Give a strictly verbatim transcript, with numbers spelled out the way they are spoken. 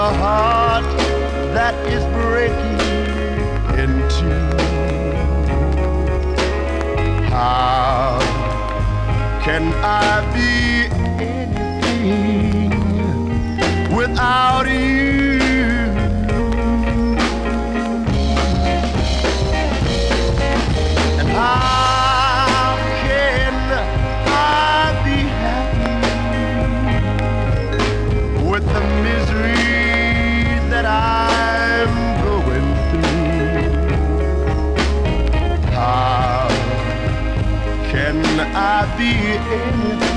heart that is breaking in two. How can I be anything without you? And how can I be happy with the misery that I'm going through? How can I be anything